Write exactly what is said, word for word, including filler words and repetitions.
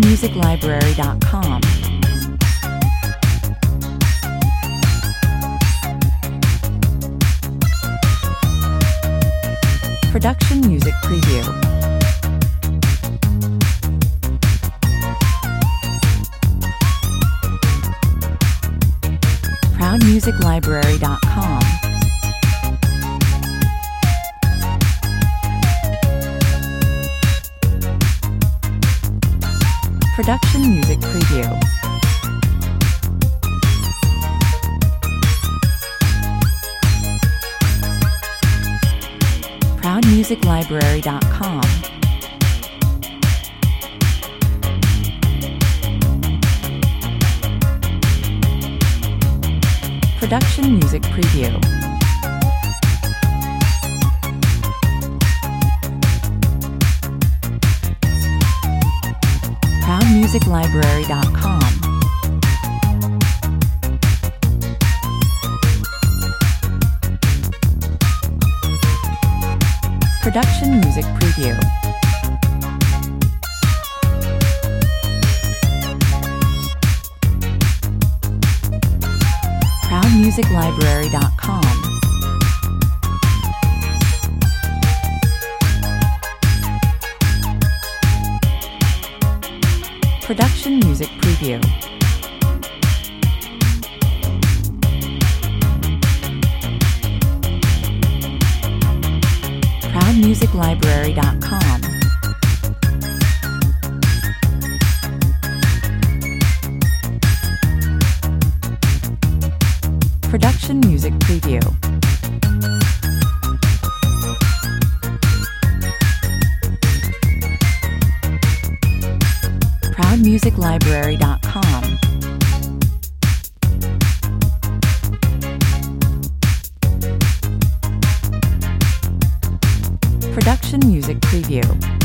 proud music library dot com. Production Music Preview. proud music library dot com. Production Music Preview. proud music library dot com. Production Music Preview. proud music library dot com. Production Music Preview. proud music library dot com. Production Music Preview. proud music library dot com. Production Music Preview. proud music library dot com. Production Music Preview.